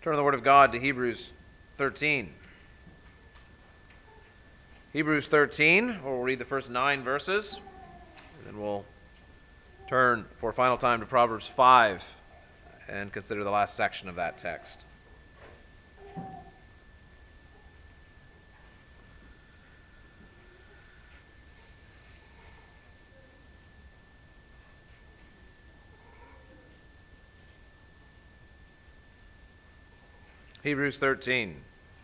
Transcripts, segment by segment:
Turn the Word of God to Hebrews 13. Hebrews 13, we'll read the first 9 verses, and then we'll turn for a final time to Proverbs 5 and consider the last section of that text. Hebrews 13.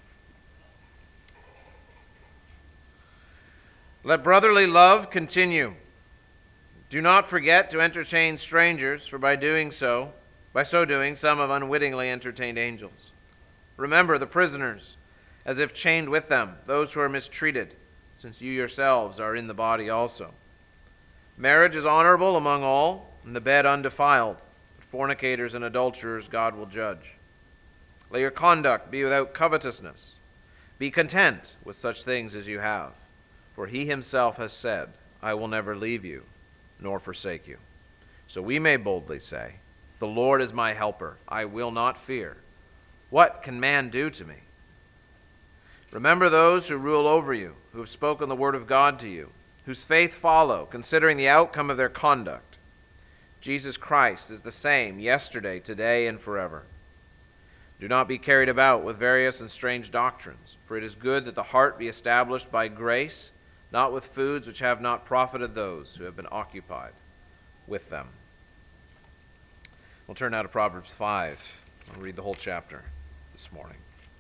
Let brotherly love continue. Do not forget to entertain strangers, for by so doing, some have unwittingly entertained angels. Remember the prisoners, as if chained with them, those who are mistreated, since you yourselves are in the body also. Marriage is honorable among all, and the bed undefiled, but fornicators and adulterers God will judge. Let your conduct be without covetousness. Be content with such things as you have. For he himself has said, I will never leave you, nor forsake you. So we may boldly say, the Lord is my helper. I will not fear. What can man do to me? Remember those who rule over you, who have spoken the word of God to you, whose faith follow, considering the outcome of their conduct. Jesus Christ is the same yesterday, today, and forever. Do not be carried about with various and strange doctrines, for it is good that the heart be established by grace, not with foods which have not profited those who have been occupied with them. We'll turn now to Proverbs 5. I'll read the whole chapter this morning.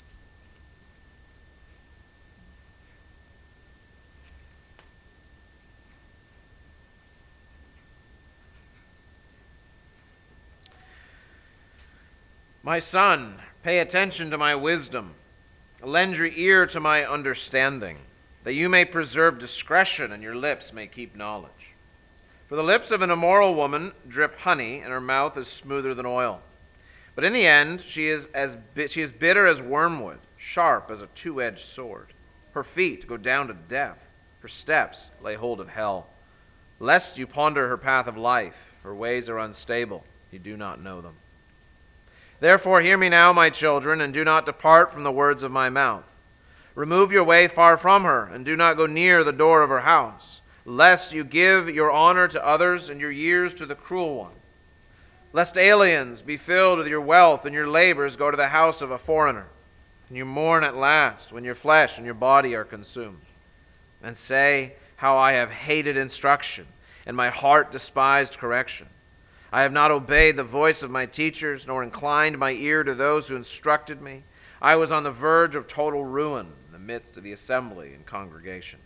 My son, pay attention to my wisdom. Lend your ear to my understanding, that you may preserve discretion and your lips may keep knowledge. For the lips of an immoral woman drip honey, and her mouth is smoother than oil. But in the end, she is bitter as wormwood, sharp as a two-edged sword. Her feet go down to death. Her steps lay hold of hell. Lest you ponder her path of life, her ways are unstable. You do not know them. Therefore hear me now, my children, and do not depart from the words of my mouth. Remove your way far from her, and do not go near the door of her house, lest you give your honor to others and your years to the cruel one. Lest aliens be filled with your wealth and your labors go to the house of a foreigner, and you mourn at last when your flesh and your body are consumed. And say, how I have hated instruction, and my heart despised correction. I have not obeyed the voice of my teachers, nor inclined my ear to those who instructed me. I was on the verge of total ruin in the midst of the assembly and congregation.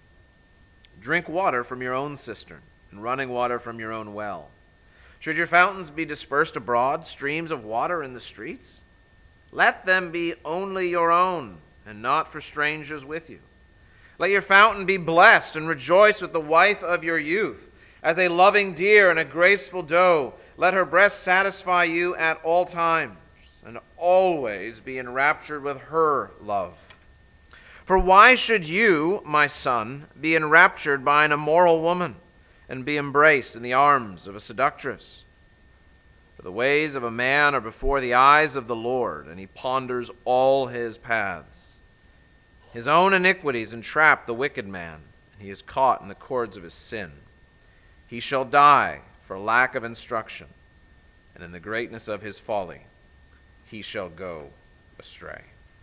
Drink water from your own cistern, and running water from your own well. Should your fountains be dispersed abroad, streams of water in the streets? Let them be only your own, and not for strangers with you. Let your fountain be blessed, and rejoice with the wife of your youth. As a loving deer and a graceful doe, let her breast satisfy you at all times, and always be enraptured with her love. For why should you, my son, be enraptured by an immoral woman, and be embraced in the arms of a seductress? For the ways of a man are before the eyes of the Lord, and he ponders all his paths. His own iniquities entrap the wicked man, and he is caught in the cords of his sin. He shall die for lack of instruction, and in the greatness of his folly he shall go astray.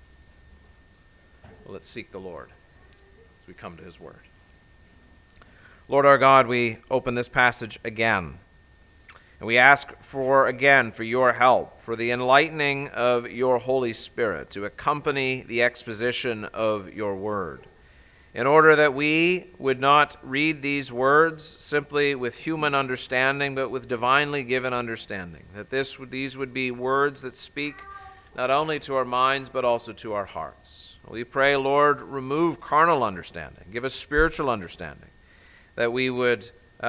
Well, let's seek the Lord as we come to his word. Lord our God, we open this passage again, and we ask for your help, for the enlightening of your Holy Spirit to accompany the exposition of your word, in order that we would not read these words simply with human understanding, but with divinely given understanding, that these would be words that speak not only to our minds, but also to our hearts. We pray, Lord, remove carnal understanding, give us spiritual understanding, that we would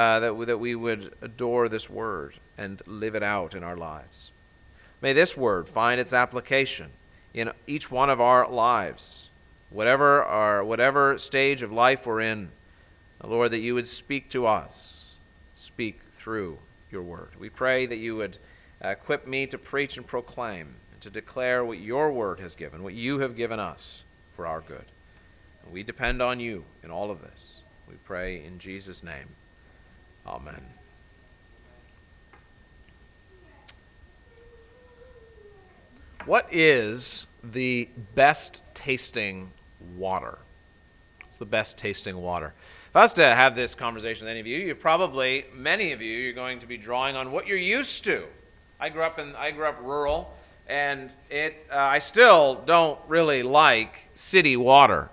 adore this word and live it out in our lives. May this word find its application in each one of our lives, whatever stage of life we're in, Lord, that you would speak to us, speak through your word. We pray that you would equip me to preach and proclaim, and to declare what your word has given, what you have given us for our good. And we depend on you in all of this. We pray in Jesus' name. Amen. What is the best tasting water? What's the best tasting water? If I was to have this conversation with any of you, many of you, you're going to be drawing on what you're used to. I grew up rural, and I still don't really like city water.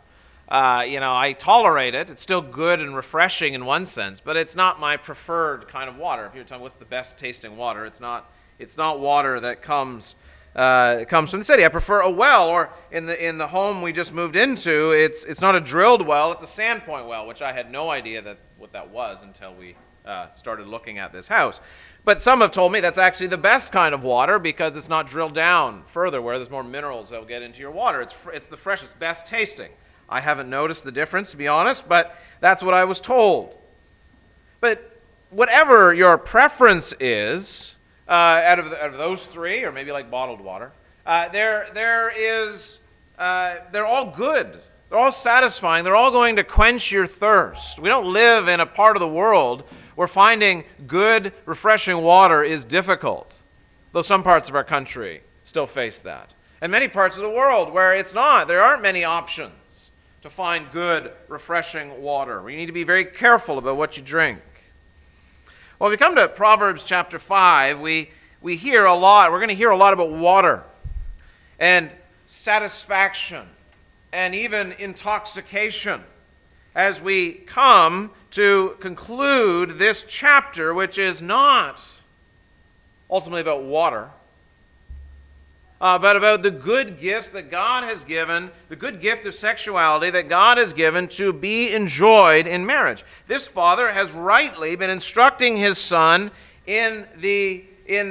I tolerate it. It's still good and refreshing in one sense, but it's not my preferred kind of water. If you're telling me what's the best tasting water, it's not water that comes from the city. I prefer a well, or in the home we just moved into, it's not a drilled well, it's a sandpoint well, which I had no idea what that was until we started looking at this house. But some have told me that's actually the best kind of water because it's not drilled down further where there's more minerals that will get into your water. It's the freshest, best tasting. I haven't noticed the difference, to be honest, but that's what I was told. But whatever your preference is, out of those three, or maybe like bottled water, they're all good. They're all satisfying. They're all going to quench your thirst. We don't live in a part of the world where finding good, refreshing water is difficult, though some parts of our country still face that. And many parts of the world where it's not. There aren't many options to find good, refreshing water. We need to be very careful about what you drink. Well, if we come to Proverbs chapter 5, we hear a lot. We're going to hear a lot about water and satisfaction and even intoxication as we come to conclude this chapter, which is not ultimately about water, but about the good gifts that God has given, the good gift of sexuality that God has given to be enjoyed in marriage. This father has rightly been instructing his son in the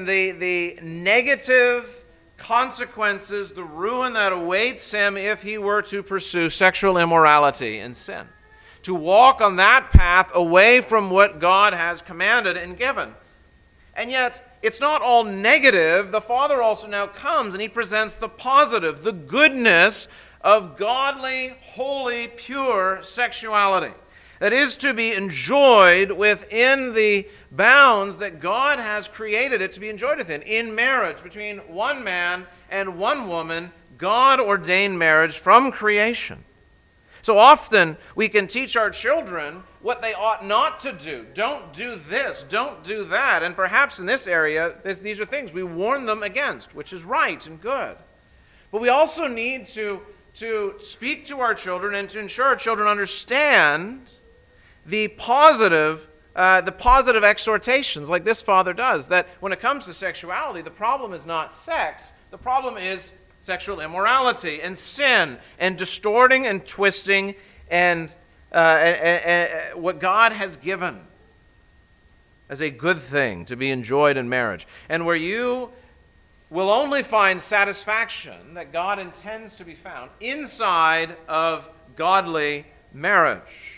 negative consequences, the ruin that awaits him if he were to pursue sexual immorality and sin. To walk on that path away from what God has commanded and given. And yet, it's not all negative. The Father also now comes and he presents the positive, the goodness of godly, holy, pure sexuality that is to be enjoyed within the bounds that God has created it to be enjoyed within. In marriage, between one man and one woman, God-ordained marriage from creation. So often we can teach our children what they ought not to do. Don't do this, don't do that. And perhaps in this area, these are things we warn them against, which is right and good. But we also need to speak to our children and to ensure our children understand the positive exhortations like this father does, that when it comes to sexuality, the problem is not sex, the problem is sexual immorality and sin and distorting and twisting and what God has given as a good thing to be enjoyed in marriage. And where you will only find satisfaction that God intends to be found inside of godly marriage.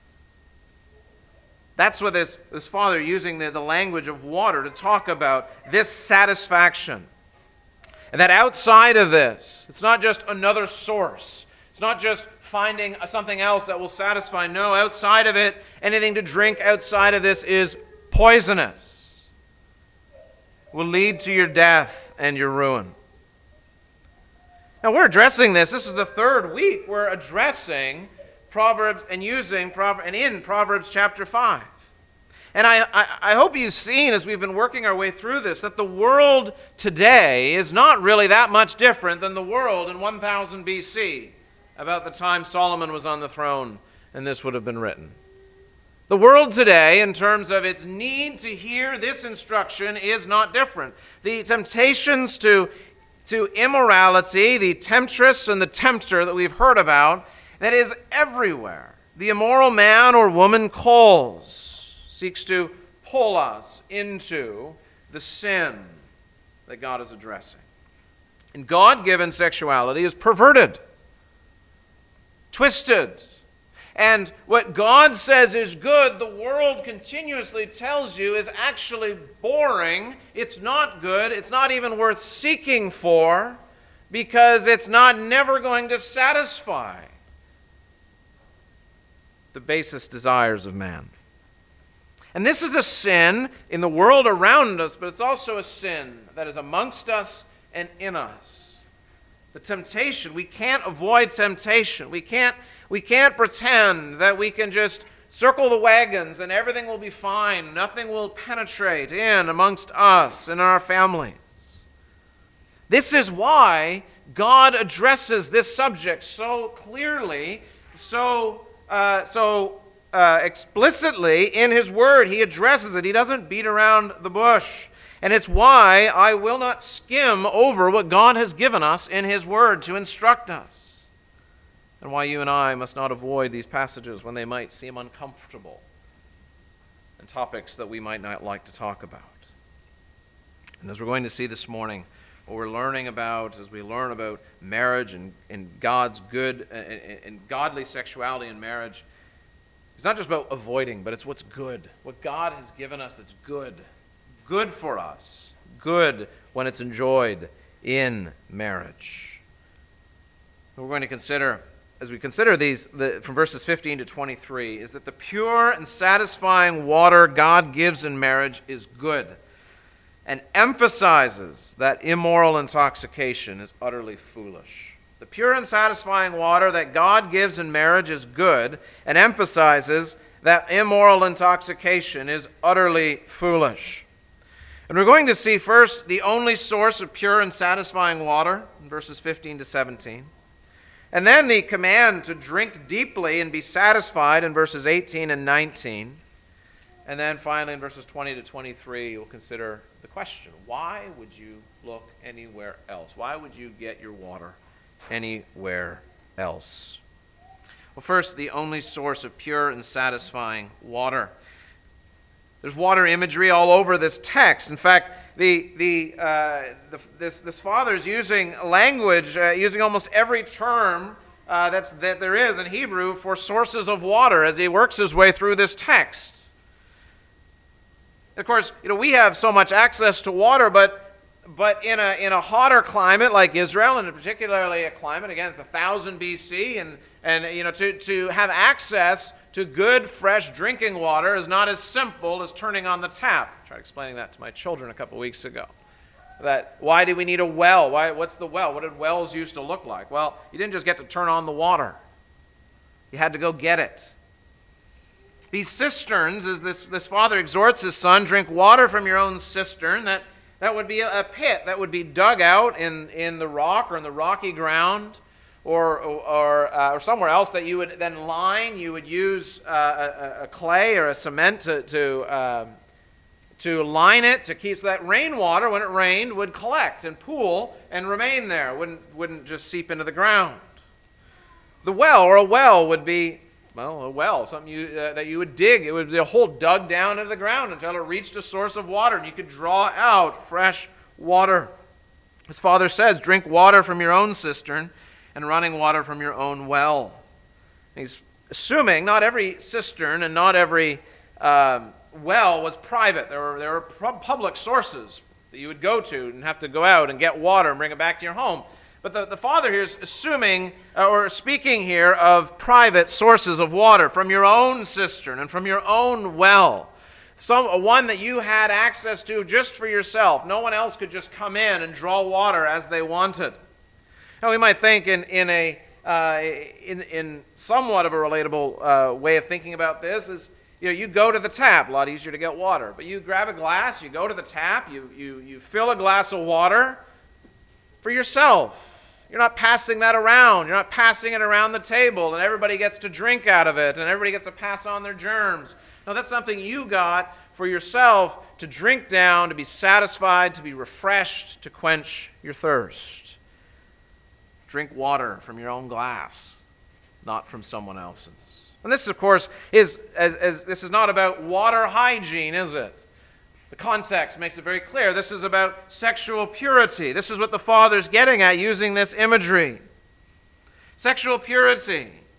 That's what this father using the language of water to talk about this satisfaction. And that outside of this, it's not just another source. It's not just finding something else that will satisfy. No, outside of it, anything to drink outside of this is poisonous. Will lead to your death and your ruin. Now we're addressing this. This is the third week we're addressing Proverbs and in Proverbs chapter 5. And I hope you've seen as we've been working our way through this that the world today is not really that much different than the world in 1000 BC, about the time Solomon was on the throne and this would have been written. The world today, in terms of its need to hear this instruction, is not different. The temptations to immorality, the temptress and the tempter that we've heard about, that is everywhere. The immoral man or woman seeks to pull us into the sin that God is addressing. And God-given sexuality is perverted, twisted, And what God says is good, the world continuously tells you is actually boring. It's not good. It's not even worth seeking for because it's never going to satisfy the basest desires of man. And this is a sin in the world around us, but it's also a sin that is amongst us and in us. The temptation, we can't avoid temptation. We can't pretend that we can just circle the wagons and everything will be fine. Nothing will penetrate in amongst us and our families. This is why God addresses this subject so clearly, so explicitly in His Word. He addresses it. He doesn't beat around the bush. And it's why I will not skim over what God has given us in His Word to instruct us. And why you and I must not avoid these passages when they might seem uncomfortable and topics that we might not like to talk about. And as we're going to see this morning, what we're learning about as we learn about marriage and God's good and godly sexuality in marriage, it's not just about avoiding, but it's what's good. What God has given us that's good. Good for us. Good when it's enjoyed in marriage. What we're going to consider, as we consider these, from verses 15 to 23, is that the pure and satisfying water God gives in marriage is good, and emphasizes that immoral intoxication is utterly foolish. The pure and satisfying water that God gives in marriage is good, and emphasizes that immoral intoxication is utterly foolish. And we're going to see first the only source of pure and satisfying water in verses 15 to 17. And then the command to drink deeply and be satisfied in verses 18 and 19. And then finally in verses 20 to 23, we'll consider the question, why would you look anywhere else? Why would you get your water anywhere else? Well, first, the only source of pure and satisfying water. There's water imagery all over this text. In fact, this father is using language, using almost every term that there is in Hebrew for sources of water as he works his way through this text. Of course, we have so much access to water, but in a hotter climate like Israel, and particularly a climate, again, it's 1000 BC, and to have access to good, fresh drinking water is not as simple as turning on the tap. I tried explaining that to my children a couple weeks ago. That why do we need a well? What's the well? What did wells used to look like? Well, you didn't just get to turn on the water. You had to go get it. These cisterns, as this father exhorts his son, drink water from your own cistern. That would be a pit that would be dug out in the rock or in the rocky ground, or somewhere else that you would then line. You would use a clay or a cement to line it to keep so that rainwater, when it rained, would collect and pool and remain there. Wouldn't just seep into the ground. The well or a well would be a well, something that you would dig. It would be a hole dug down into the ground until it reached a source of water, and you could draw out fresh water. His father says, drink water from your own cistern and running water from your own well. He's assuming not every cistern and not every well was private. There were public sources that you would go to and have to go out and get water and bring it back to your home. But the father here is assuming or speaking here of private sources of water from your own cistern and from your own well. One that you had access to just for yourself. No one else could just come in and draw water as they wanted. Now we might think in somewhat of a relatable way of thinking about this is, you go to the tap, a lot easier to get water. But you grab a glass, you go to the tap, you fill a glass of water for yourself. You're not passing that around. You're not passing it around the table and everybody gets to drink out of it and everybody gets to pass on their germs. No, that's something you got for yourself to drink down, to be satisfied, to be refreshed, to quench your thirst. Drink water from your own glass, not from someone else's. And this, of course, this is not about water hygiene, is it? The context makes it very clear. This is about sexual purity. This is what the Father's getting at using this imagery. Sexual purity.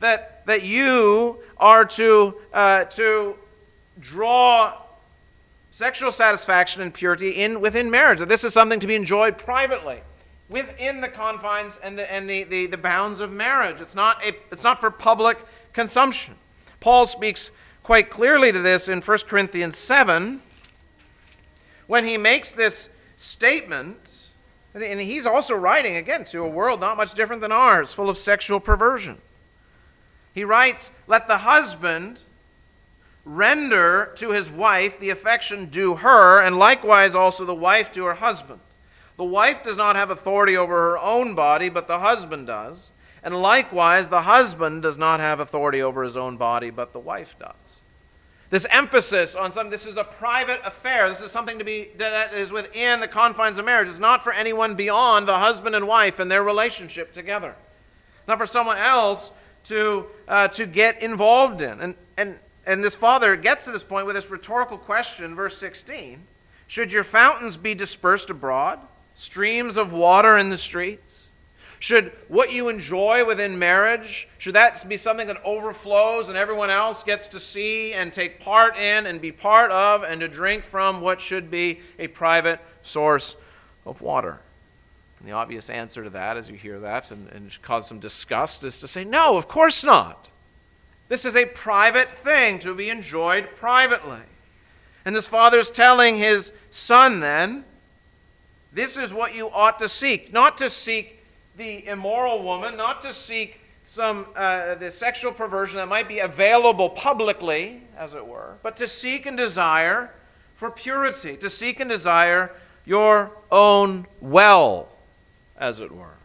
that you are to draw sexual satisfaction and purity within marriage. That this is something to be enjoyed privately, within the confines and the bounds of marriage. It's not for public consumption. Paul speaks quite clearly to this in 1 Corinthians 7 when he makes this statement, and he's also writing, again, to a world not much different than ours, full of sexual perversion. He writes, "Let the husband render to his wife the affection due her, and likewise also the wife to her husband. The wife does not have authority over her own body, but the husband does. And likewise, the husband does not have authority over his own body, but the wife does." This emphasis on this is a private affair. This is something that is within the confines of marriage. It's not for anyone beyond the husband and wife and their relationship together. It's not for someone else to get involved in. And this father gets to this point with this rhetorical question, verse 16. "Should your fountains be dispersed abroad, streams of water in the streets? Should what you enjoy within marriage, should that be something that overflows and everyone else gets to see and take part in and be part of and to drink from what should be a private source of water?" And the obvious answer to that, as you hear that and cause some disgust, is to say, no, of course not. This is a private thing to be enjoyed privately. And this father's telling his son then, this is what you ought to seek. Not to seek the immoral woman, not to seek the sexual perversion that might be available publicly, as it were, but to seek and desire for purity, to seek and desire your own well, as it were.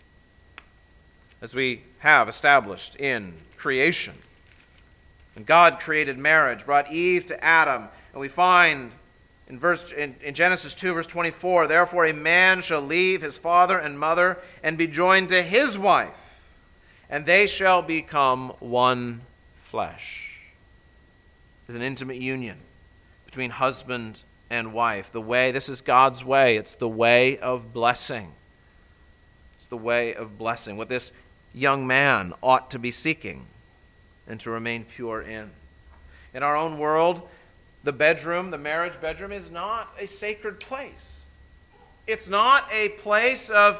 As we have established in creation. When God created marriage, brought Eve to Adam, and we find in Genesis 2, verse 24, "Therefore a man shall leave his father and mother and be joined to his wife, and they shall become one flesh." There's an intimate union between husband and wife. This is God's way. It's the way of blessing. It's the way of blessing. What this young man ought to be seeking and to remain pure in. In our own world, the marriage bedroom, is not a sacred place. It's not a place of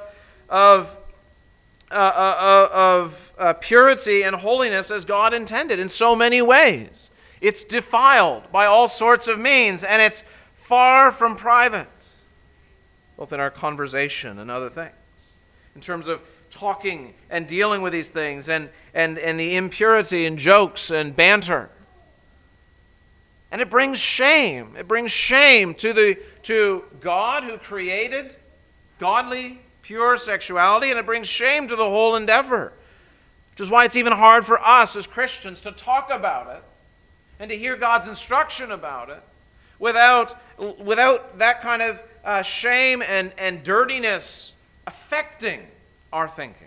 purity and holiness as God intended in so many ways. It's defiled by all sorts of means, and it's far from private, both in our conversation and other things, in terms of talking and dealing with these things and the impurity and jokes and banter. And it brings shame. It brings shame to God who created godly, pure sexuality, and it brings shame to the whole endeavor. Which is why it's even hard for us as Christians to talk about it and to hear God's instruction about it without that kind of shame and dirtiness affecting our thinking.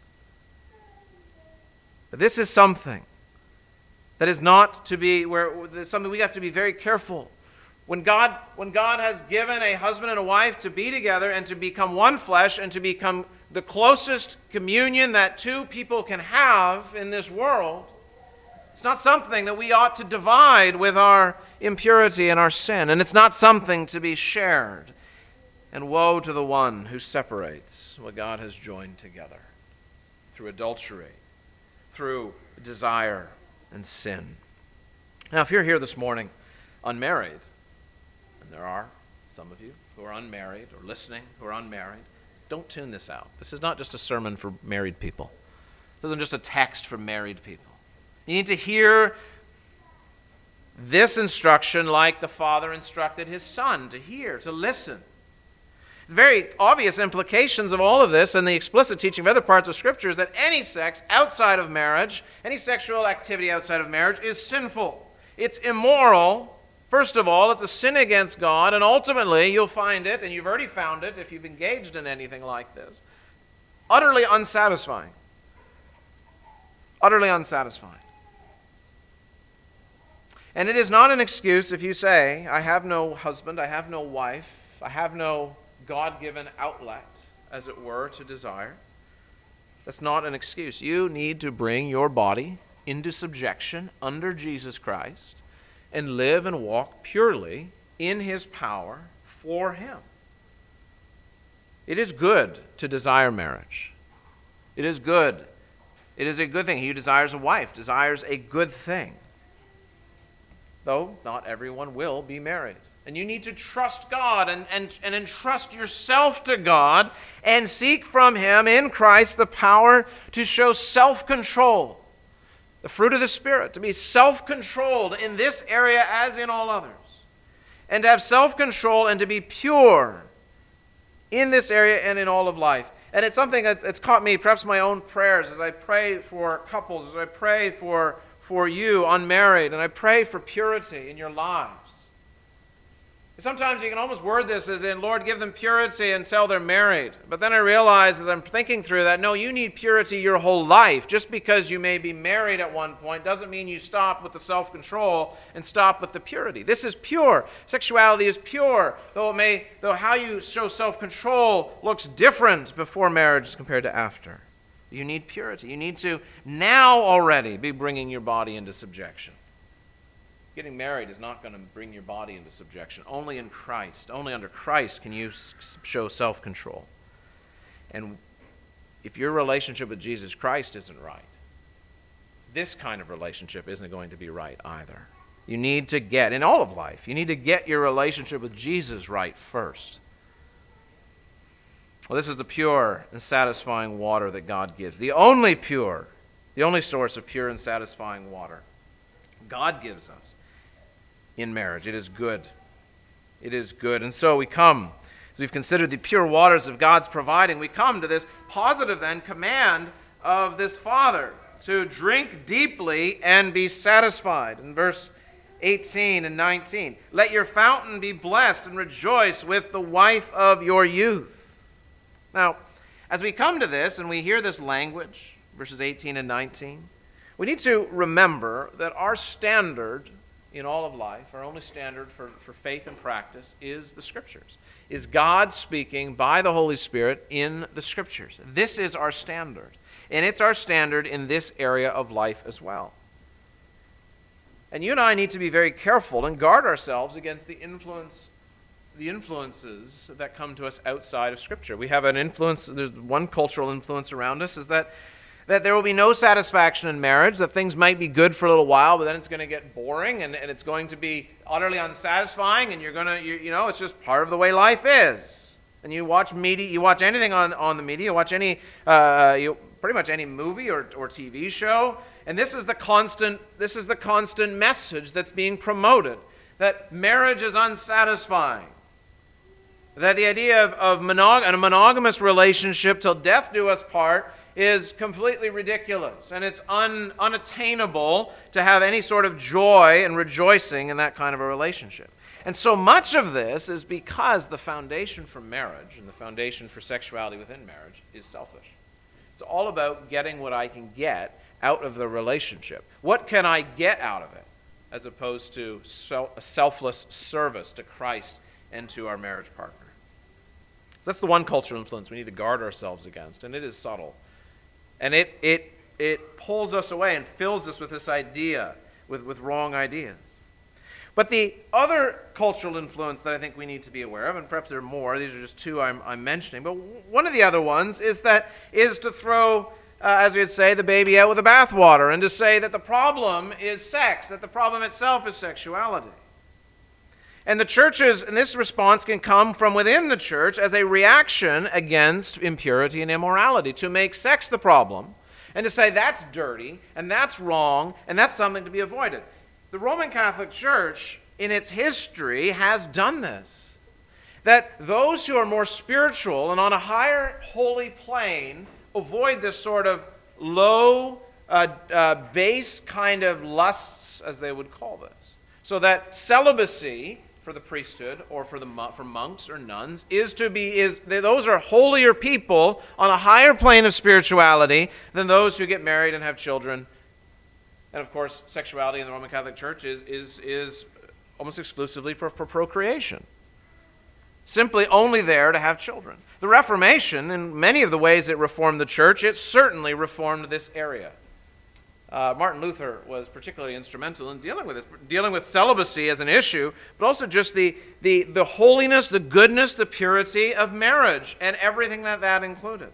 But this is something that is not to be, something we have to be very careful. When God has given a husband and a wife to be together and to become one flesh and to become the closest communion that two people can have in this world, it's not something that we ought to divide with our impurity and our sin. And it's not something to be shared. And woe to the one who separates what God has joined together through adultery, through desire and sin. Now, if you're here this morning unmarried, and there are some of you who are unmarried or listening who are unmarried, don't tune this out. This is not just a sermon for married people. This isn't just a text for married people. You need to hear this instruction like the father instructed his son to hear, to listen. Very obvious implications of all of this and the explicit teaching of other parts of Scripture is that any sex outside of marriage, any sexual activity outside of marriage is sinful. It's immoral. First of all, it's a sin against God, and ultimately you'll find it, and you've already found it if you've engaged in anything like this, utterly unsatisfying. Utterly unsatisfying. And it is not an excuse if you say, I have no husband, I have no wife, I have no God-given outlet, as it were, to desire. That's not an excuse. You need to bring your body into subjection under Jesus Christ and live and walk purely in his power for him. It is good to desire marriage. It is good. It is a good thing. He who desires a wife desires a good thing. Though not everyone will be married. And you need to trust God and entrust yourself to God and seek from him in Christ the power to show self-control. The fruit of the Spirit, to be self-controlled in this area as in all others. And to have self-control and to be pure in this area and in all of life. And it's something that's caught me, perhaps my own prayers, as I pray for couples, as I pray for you unmarried, and I pray for purity in your lives. Sometimes you can almost word this as in, Lord, give them purity until they're married. But then I realize as I'm thinking through that, no, you need purity your whole life. Just because you may be married at one point doesn't mean you stop with the self-control and stop with the purity. This is pure. Sexuality is pure, though how you show self-control looks different before marriage compared to after. You need purity. You need to now already be bringing your body into subjection. Getting married is not going to bring your body into subjection. Only in Christ, only under Christ can you show self-control. And if your relationship with Jesus Christ isn't right, this kind of relationship isn't going to be right either. You need to get, in all of life, you need to get your relationship with Jesus right first. Well, this is the pure and satisfying water that God gives. The only source of pure and satisfying water God gives us in marriage. It is good. It is good. And so we come, as we've considered the pure waters of God's providing, we come to this positive then command of this Father to drink deeply and be satisfied. In verse 18 and 19, let your fountain be blessed and rejoice with the wife of your youth. Now, as we come to this and we hear this language, verses 18 and 19, we need to remember that our standard in all of life, our only standard for faith and practice, is the Scriptures, is God speaking by the Holy Spirit in the Scriptures. This is our standard, and it's our standard in this area of life as well. And you and I need to be very careful and guard ourselves against the influences that come to us outside of Scripture. We have an influence, there's one cultural influence around us, is that there will be no satisfaction in marriage, that things might be good for a little while, but then it's going to get boring and it's going to be utterly unsatisfying, and it's just part of the way life is. And you watch media, you watch anything on the media, you watch pretty much any movie or TV show, and this is the constant message that's being promoted, that marriage is unsatisfying. That the idea of a monogamous relationship till death do us part is completely ridiculous, and it's unattainable to have any sort of joy and rejoicing in that kind of a relationship. And so much of this is because the foundation for marriage and the foundation for sexuality within marriage is selfish. It's all about getting what I can get out of the relationship. What can I get out of it, as opposed to a selfless service to Christ and to our marriage partner. So that's the one cultural influence we need to guard ourselves against, and it is subtle. And it pulls us away and fills us with this idea, with wrong ideas. But the other cultural influence that I think we need to be aware of, and perhaps there are more, these are just two I'm mentioning, but one of the other ones is to throw, as we would say, the baby out with the bathwater, and to say that the problem is sex, that the problem itself is sexuality. And the churches, in this response, can come from within the church as a reaction against impurity and immorality, to make sex the problem, and to say that's dirty, and that's wrong, and that's something to be avoided. The Roman Catholic Church, in its history, has done this. That those who are more spiritual and on a higher holy plane avoid this sort of low, base kind of lusts, as they would call this. So that celibacy for the priesthood or for monks or nuns those are holier people on a higher plane of spirituality than those who get married and have children. And of course, sexuality in the Roman Catholic Church is almost exclusively for procreation. simply only there to have children. The Reformation, in many of the ways it reformed the church, it certainly reformed this area. Martin Luther was particularly instrumental in dealing with this, dealing with celibacy as an issue, but also just the holiness, the goodness, the purity of marriage and everything that included.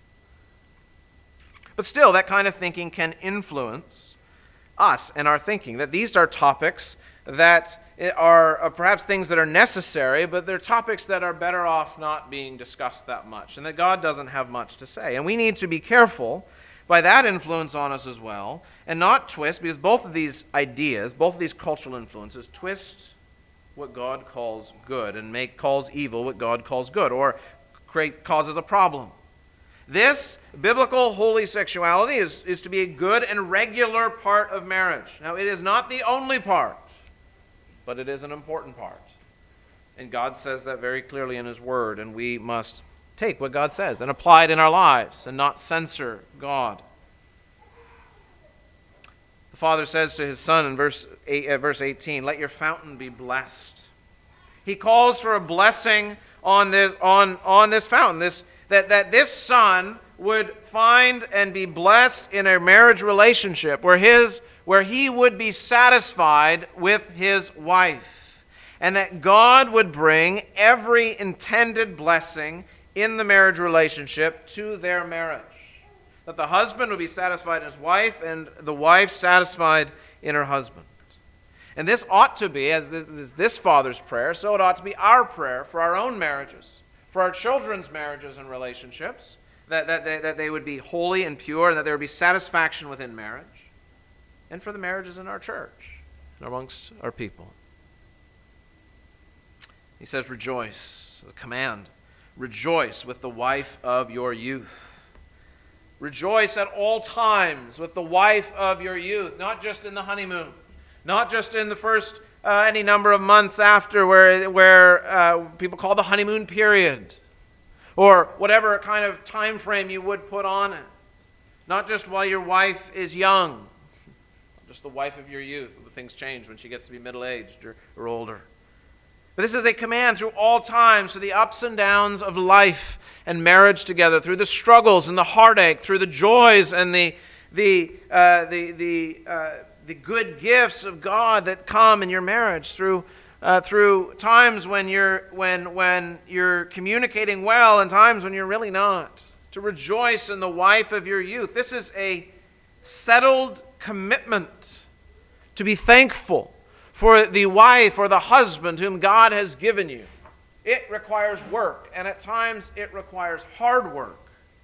But still, that kind of thinking can influence us and our thinking, that these are topics that are perhaps things that are necessary, but they're topics that are better off not being discussed that much, and that God doesn't have much to say. And we need to be careful by that influence on us as well, and not twist, because both of these ideas, both of these cultural influences, twist what God calls good and calls evil what God calls good, or causes a problem. This biblical holy sexuality is to be a good and regular part of marriage. Now, it is not the only part, but it is an important part. And God says that very clearly in His Word, and we must take what God says and apply it in our lives and not censor God. The Father says to His Son in verse 18, "Let your fountain be blessed." He calls for a blessing on this fountain, that this son would find and be blessed in a marriage relationship where he would be satisfied with his wife, and that God would bring every intended blessing in the marriage relationship to their marriage. That the husband would be satisfied in his wife, and the wife satisfied in her husband. And this ought to be, as this father's prayer, so it ought to be our prayer for our own marriages, for our children's marriages and relationships, that they would be holy and pure, and that there would be satisfaction within marriage, and for the marriages in our church and amongst our people. He says, rejoice, the command. Rejoice with the wife of your youth. Rejoice at all times with the wife of your youth, not just in the honeymoon, not just in the first any number of months after where people call the honeymoon period, or whatever kind of time frame you would put on it. Not just while your wife is young, just the wife of your youth. Things change when she gets to be middle-aged or older. But this is a command through all times, through the ups and downs of life and marriage together, through the struggles and the heartache, through the joys and the good gifts of God that come in your marriage, through times when you're communicating well and times when you're really not. To rejoice in the wife of your youth. This is a settled commitment to be thankful for the wife or the husband whom God has given you. It requires work, and at times it requires hard work.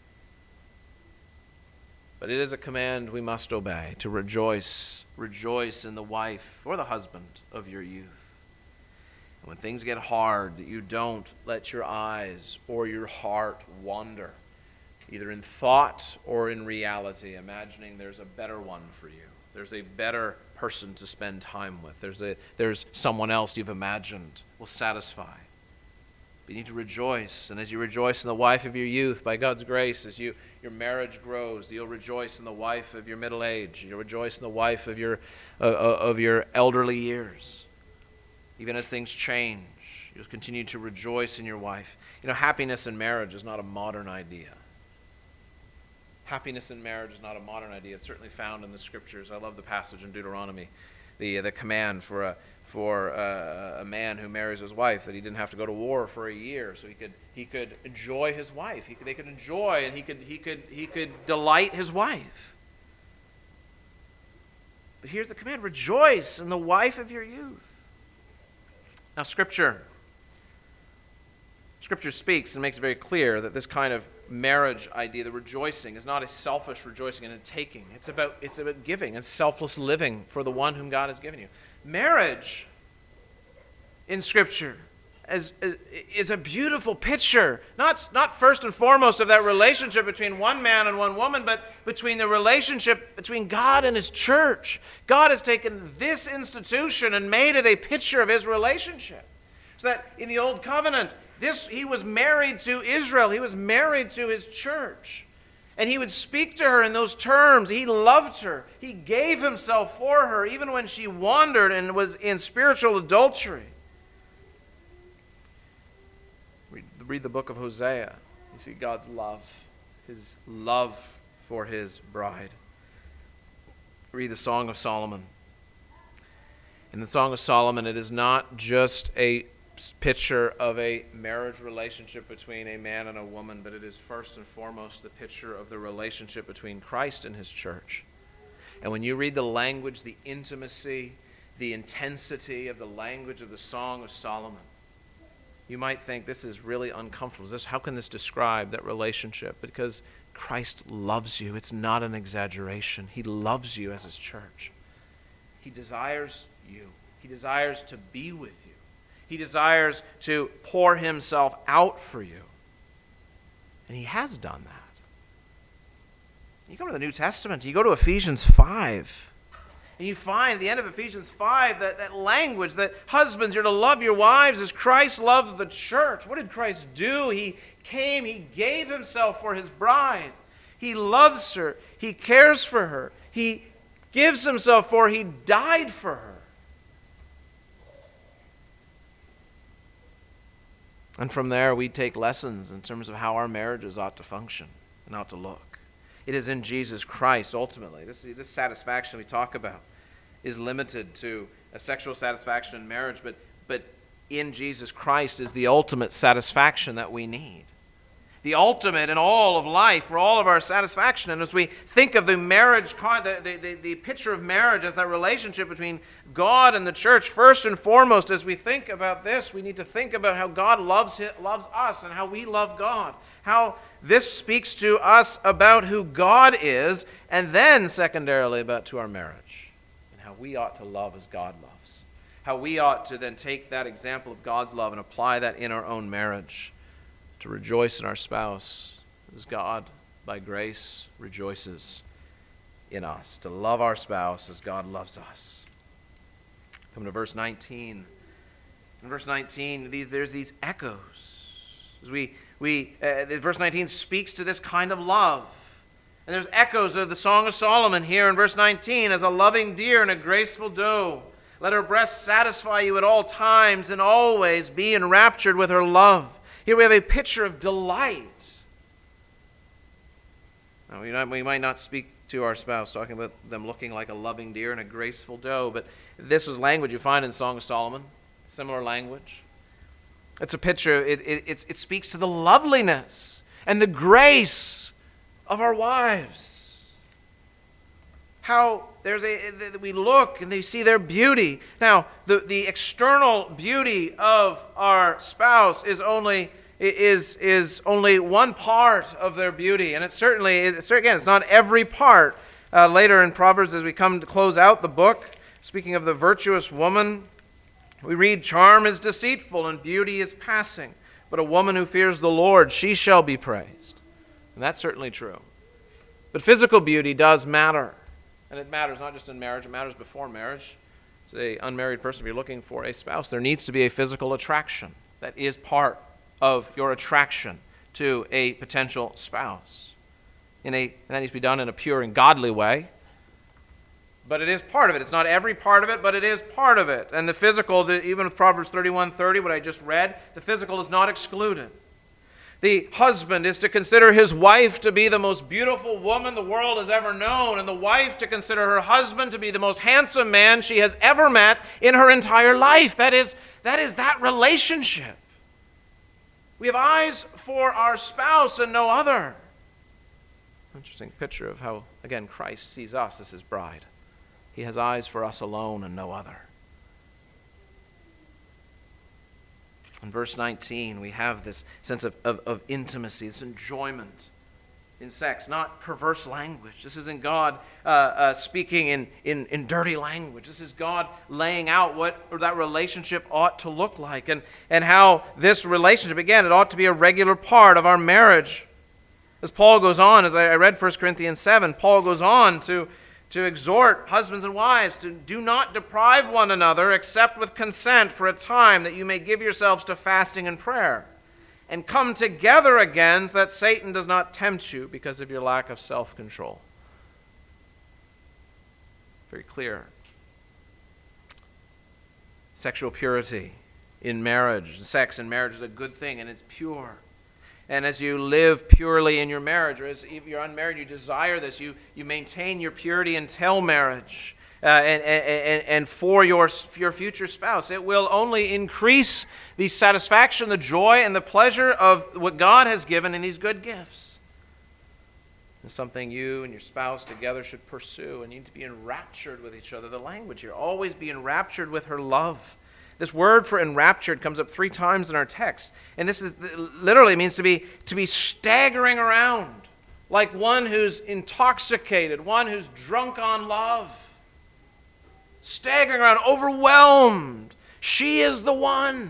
But it is a command we must obey, to rejoice in the wife or the husband of your youth. And when things get hard, that you don't let your eyes or your heart wander, either in thought or in reality, imagining there's a better one for you. There's a better person to spend time with. There's someone else you've imagined will satisfy. But you need to rejoice, and as you rejoice in the wife of your youth, by God's grace, as your marriage grows, you'll rejoice in the wife of your middle age. You'll rejoice in the wife of your elderly years. Even as things change, you'll continue to rejoice in your wife. You know, happiness in marriage is not a modern idea. Happiness in marriage is not a modern idea. It's certainly found in the Scriptures. I love the passage in Deuteronomy, the command for a man who marries his wife, that he didn't have to go to war for a year, so he could enjoy his wife. They could enjoy, and he could delight his wife. But here's the command: rejoice in the wife of your youth. Now, Scripture speaks and makes it very clear that this kind of marriage idea, the rejoicing, is not a selfish rejoicing and a taking. It's about giving and selfless living for the one whom God has given you. Marriage in Scripture is a beautiful picture, not first and foremost of that relationship between one man and one woman, but between the relationship between God and His church. God has taken this institution and made it a picture of His relationship. So that in the Old Covenant, He was married to Israel. He was married to His church. And He would speak to her in those terms. He loved her. He gave Himself for her, even when she wandered and was in spiritual adultery. read the book of Hosea, you see God's love, his love for his bride. Read the Song of Solomon. In the Song of Solomon, it is not just a picture of a marriage relationship between a man and a woman, but it is first and foremost the picture of the relationship between Christ and his church. And when you read the language, the intimacy, the intensity of the language of the Song of Solomon, you might think this is really uncomfortable. How can this describe that relationship? Because Christ loves you. It's not an exaggeration. He loves you as his church. He desires you. He desires to be with you. He desires to pour himself out for you. And he has done that. You come to the New Testament, you go to Ephesians 5, and you find at the end of Ephesians 5 that language that husbands, you're to love your wives as Christ loved the church. What did Christ do? He came, he gave himself for his bride. He loves her. He cares for her. He gives himself for her. He died for her. And from there, we take lessons in terms of how our marriages ought to function and ought to look. It is in Jesus Christ, ultimately. This satisfaction we talk about is limited to a sexual satisfaction in marriage, but in Jesus Christ is the ultimate satisfaction that we need. The ultimate in all of life for all of our satisfaction. And as we think of the marriage, the picture of marriage as that relationship between God and the church, first and foremost, as we think about this, we need to think about how God loves us and how we love God. How this speaks to us about who God is, and then secondarily about to our marriage and how we ought to love as God loves. How we ought to then take that example of God's love and apply that in our own marriage. To rejoice in our spouse as God, by grace, rejoices in us. To love our spouse as God loves us. Come to verse 19. In verse 19, there's these echoes. As verse 19 speaks to this kind of love. And there's echoes of the Song of Solomon here in verse 19. As a loving deer and a graceful doe, let her breast satisfy you at all times, and always be enraptured with her love. Here we have a picture of delight. Now, we might not speak to our spouse talking about them looking like a loving deer and a graceful doe, but this was language you find in the Song of Solomon, similar language. It's a picture, it speaks to the loveliness and the grace of our wives. How we look and they see their beauty. Now, the external beauty of our spouse is only one part of their beauty, and it's not every part. Later in Proverbs, as we come to close out the book, speaking of the virtuous woman, we read, "Charm is deceitful and beauty is passing, but a woman who fears the Lord, she shall be praised." And that's certainly true. But physical beauty does matter. And it matters not just in marriage, it matters before marriage. As an unmarried person, if you're looking for a spouse, there needs to be a physical attraction. That is part of your attraction to a potential spouse. And that needs to be done in a pure and godly way. But it is part of it. It's not every part of it, but it is part of it. And the physical, even with Proverbs 31:30, what I just read, the physical is not excluded. The husband is to consider his wife to be the most beautiful woman the world has ever known, and the wife to consider her husband to be the most handsome man she has ever met in her entire life. That is that relationship. We have eyes for our spouse and no other. Interesting picture of how, again, Christ sees us as his bride. He has eyes for us alone and no other. In verse 19, we have this sense of intimacy, this enjoyment in sex, not perverse language. This isn't God speaking in dirty language. This is God laying out what that relationship ought to look like, and how this relationship, again, it ought to be a regular part of our marriage. As Paul goes on, as I read 1 Corinthians 7, Paul goes on to exhort husbands and wives to do not deprive one another except with consent for a time, that you may give yourselves to fasting and prayer, and come together again so that Satan does not tempt you because of your lack of self-control. Very clear. Sexual purity in marriage. Sex in marriage is a good thing, and it's pure. And as you live purely in your marriage, or as if you're unmarried, you desire this, you maintain your purity until marriage. And for your future spouse, it will only increase the satisfaction, the joy, and the pleasure of what God has given in these good gifts. It's something you and your spouse together should pursue, and you need to be enraptured with each other. The language here, always be enraptured with her love. This word for enraptured comes up 3 times in our text, and this is literally means to be staggering around like one who's intoxicated, one who's drunk on love. Staggering around, overwhelmed. She is the one.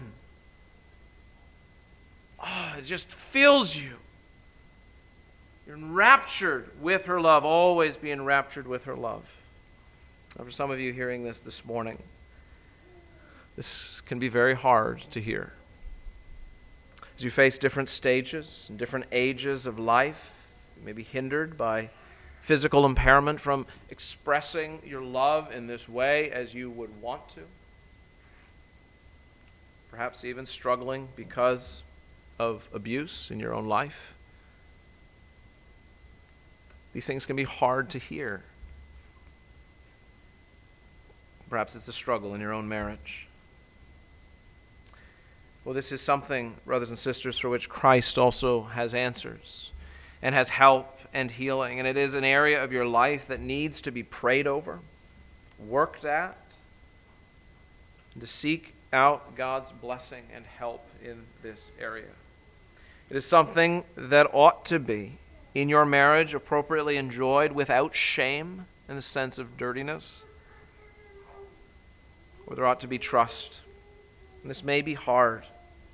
Oh, it just fills you. You're enraptured with her love. Always be enraptured with her love. Now, for some of you hearing this morning, this can be very hard to hear. As you face different stages and different ages of life, you may be hindered by physical impairment from expressing your love in this way as you would want to. Perhaps even struggling because of abuse in your own life. These things can be hard to hear. Perhaps it's a struggle in your own marriage. Well, this is something, brothers and sisters, for which Christ also has answers and has help and healing. And it is an area of your life that needs to be prayed over, worked at, and to seek out God's blessing and help in this area. It is something that ought to be in your marriage appropriately enjoyed without shame in the sense of dirtiness, where there ought to be trust. And this may be hard.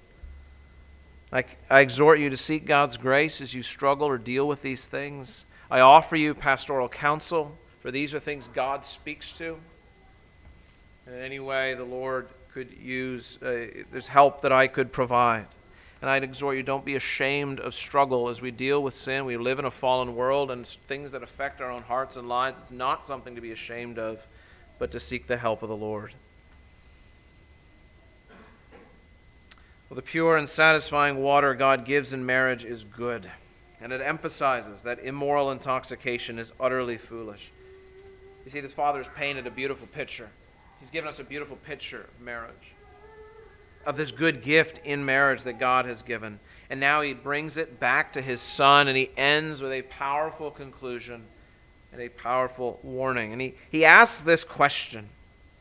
I exhort you to seek God's grace as you struggle or deal with these things. I offer you pastoral counsel, for these are things God speaks to. And in any way the Lord could use, there's help that I could provide. And I'd exhort you, don't be ashamed of struggle as we deal with sin. We live in a fallen world and things that affect our own hearts and lives. It's not something to be ashamed of, but to seek the help of the Lord. Well, the pure and satisfying water God gives in marriage is good, and it emphasizes that immoral intoxication is utterly foolish. You see, this Father has painted a beautiful picture. He's given us a beautiful picture of marriage, of this good gift in marriage that God has given. And now He brings it back to His Son, and He ends with a powerful conclusion and a powerful warning. And He asks this question: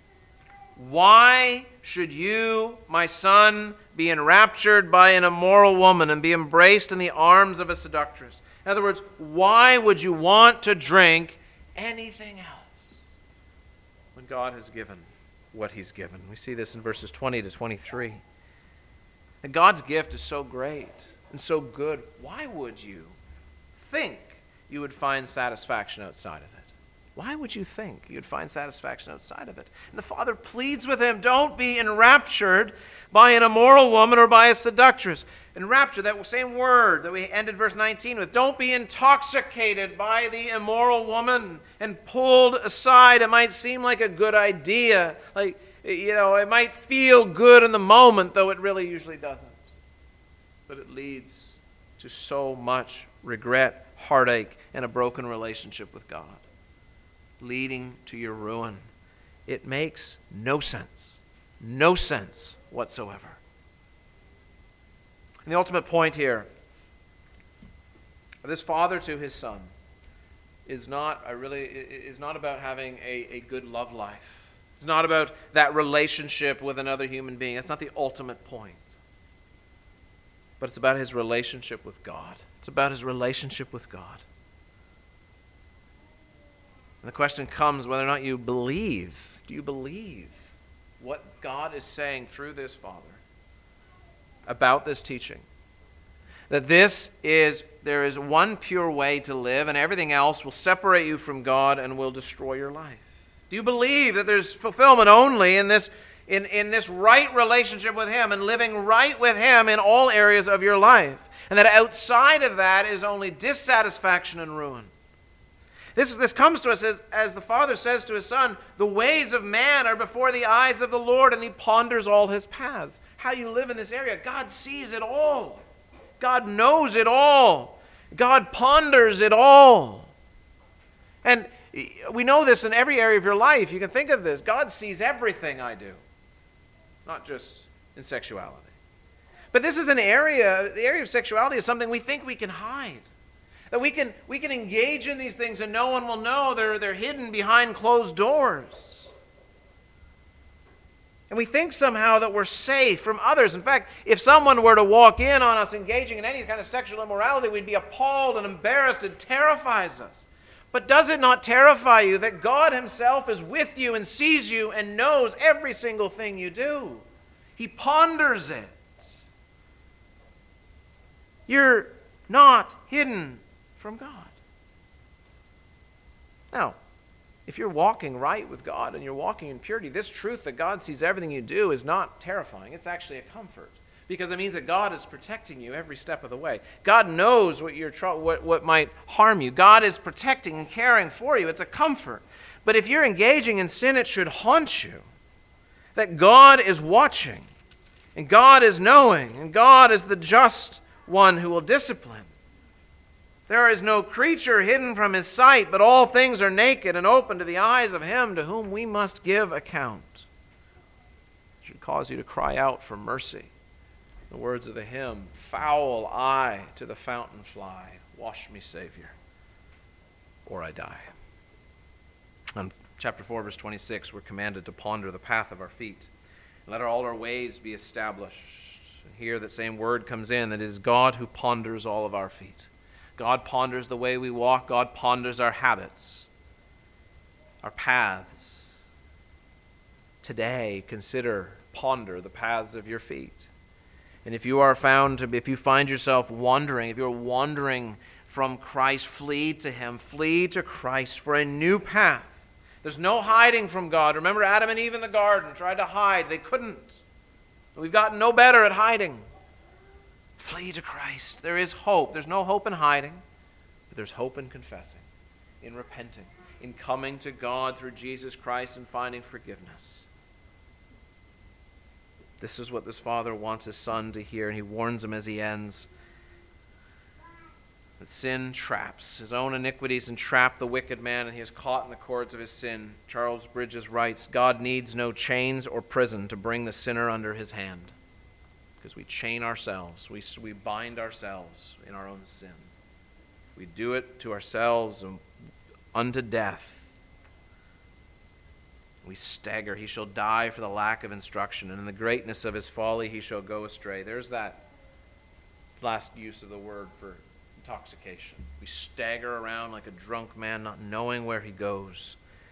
why should you, my son, be enraptured by an immoral woman and be embraced in the arms of a seductress? In other words, why would you want to drink anything else when God has given what He's given? We see this in verses 20 to 23. And God's gift is so great and so good. Why would you think you would find satisfaction outside of it? Why would you think you'd find satisfaction outside of it? And the Father pleads with him, don't be enraptured by an immoral woman or by a seductress. Enraptured, that same word that we ended verse 19 with. Don't be intoxicated by the immoral woman and pulled aside. It might seem like a good idea. It might feel good in the moment, though it really usually doesn't. But it leads to so much regret, heartache, and a broken relationship with God, leading to your ruin. It makes no sense whatsoever. And the ultimate point here of this father to his son is not about having a good love life. It's not about that relationship with another human being. That's not the ultimate point. But it's about his relationship with God. It's about his relationship with God. And the question comes whether or not you believe. Do you believe what God is saying through this Father about this teaching? That there is one pure way to live, and everything else will separate you from God and will destroy your life. Do you believe that there's fulfillment only in this right relationship with Him and living right with Him in all areas of your life? And that outside of that is only dissatisfaction and ruin? This comes to us as the Father says to his Son, the ways of man are before the eyes of the Lord, and he ponders all his paths. How you live in this area, God sees it all. God knows it all. God ponders it all. And we know this in every area of your life. You can think of this. God sees everything I do, not just in sexuality. But this is the area of sexuality is something we think we can hide. That we can engage in these things and no one will know. They're hidden behind closed doors. And we think somehow that we're safe from others. In fact, if someone were to walk in on us engaging in any kind of sexual immorality, we'd be appalled and embarrassed. It terrifies us. But does it not terrify you that God himself is with you and sees you and knows every single thing you do? He ponders it. You're not hidden from God. Now, if you're walking right with God and you're walking in purity, this truth that God sees everything you do is not terrifying. It's actually a comfort, because it means that God is protecting you every step of the way. God knows what might harm you. God is protecting and caring for you. It's a comfort. But if you're engaging in sin, it should haunt you. That God is watching, and God is knowing, and God is the just one who will discipline. There is no creature hidden from his sight, but all things are naked and open to the eyes of him to whom we must give account. It should cause you to cry out for mercy. The words of the hymn, foul I to the fountain fly, wash me, Savior, or I die. In chapter 4, verse 26, we're commanded to ponder the path of our feet. Let all our ways be established. And here that same word comes in, that it is God who ponders all of our feet. God ponders the way we walk. God ponders our habits, our paths. Today, ponder the paths of your feet. And if you find yourself wandering, if you're wandering from Christ, flee to him. Flee to Christ for a new path. There's no hiding from God. Remember Adam and Eve in the garden tried to hide. They couldn't. We've gotten no better at hiding. Flee to Christ. There is hope. There's no hope in hiding, but there's hope in confessing, in repenting, in coming to God through Jesus Christ and finding forgiveness. This is what this Father wants his Son to hear, and he warns him as he ends that sin traps. His own iniquities entrap the wicked man, and he is caught in the cords of his sin. Charles Bridges writes, God needs no chains or prison to bring the sinner under his hand, because we chain ourselves, we bind ourselves in our own sin. We do it to ourselves unto death. We stagger. He shall die for the lack of instruction, and in the greatness of his folly he shall go astray. There's that last use of the word for intoxication. We stagger around like a drunk man, not knowing where he goes.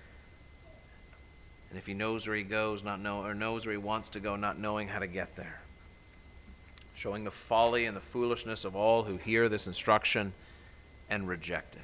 And if he knows where he goes, knows where he wants to go, not knowing how to get there. Showing the folly and the foolishness of all who hear this instruction and reject it.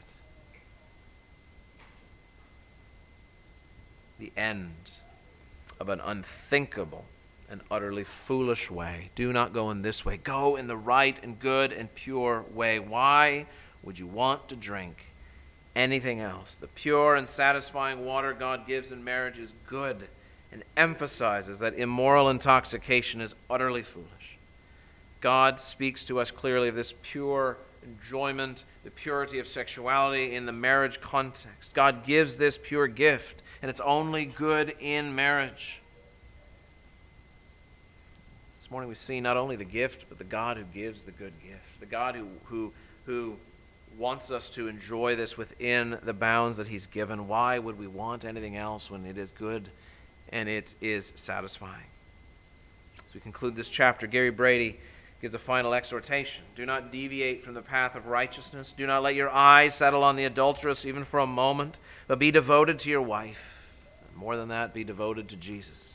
The end of an unthinkable and utterly foolish way. Do not go in this way. Go in the right and good and pure way. Why would you want to drink anything else? The pure and satisfying water God gives in marriage is good, and emphasizes that immoral intoxication is utterly foolish. God speaks to us clearly of this pure enjoyment, the purity of sexuality in the marriage context. God gives this pure gift, and it's only good in marriage. This morning we see not only the gift, but the God who gives the good gift. The God who wants us to enjoy this within the bounds that he's given. Why would we want anything else when it is good and it is satisfying? As we conclude this chapter, Gary Brady gives a final exhortation. Do not deviate from the path of righteousness. Do not let your eyes settle on the adulteress even for a moment, but be devoted to your wife. And more than that, be devoted to Jesus.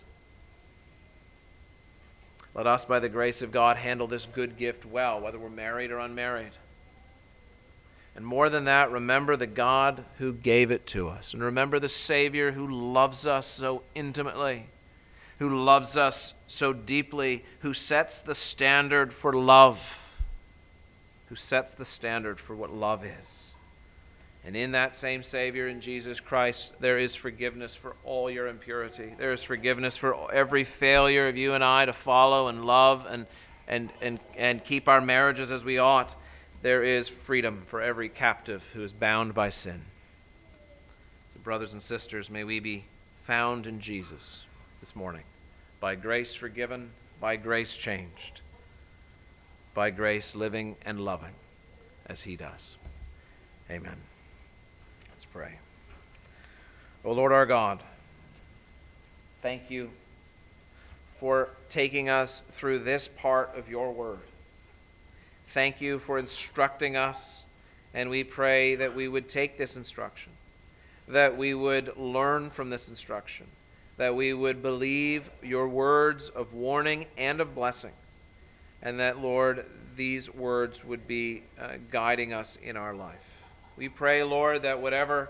Let us, by the grace of God, handle this good gift well, whether we're married or unmarried. And more than that, remember the God who gave it to us. And remember the Savior who loves us so intimately, who loves us so deeply, who sets the standard for love, who sets the standard for what love is. And in that same Savior, in Jesus Christ, there is forgiveness for all your impurity. There is forgiveness for every failure of you and I to follow and love and keep our marriages as we ought. There is freedom for every captive who is bound by sin. So, brothers and sisters, may we be found in Jesus this morning, by grace forgiven, by grace changed, by grace living and loving as he does. Amen. Let's pray. O Lord our God, thank you for taking us through this part of your word. Thank you for instructing us, and we pray that we would take this instruction, that we would learn from this instruction, that we would believe your words of warning and of blessing, and that, Lord, these words would be guiding us in our life. We pray, Lord, that whatever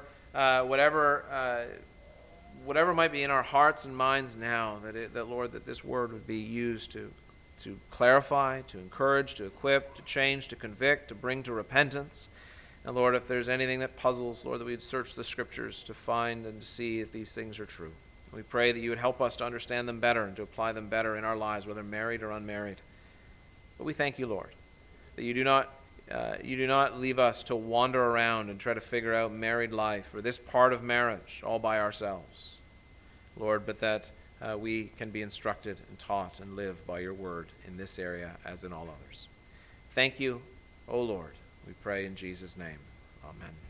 might be in our hearts and minds now, that Lord, that this word would be used to clarify, to encourage, to equip, to change, to convict, to bring to repentance. And Lord, if there's anything that puzzles, Lord, that we'd search the Scriptures to find and to see if these things are true. We pray that you would help us to understand them better and to apply them better in our lives, whether married or unmarried. But we thank you, Lord, that you do not leave us to wander around and try to figure out married life or this part of marriage all by ourselves, Lord, but that we can be instructed and taught and live by your word in this area as in all others. Thank you, O Lord. We pray in Jesus' name. Amen.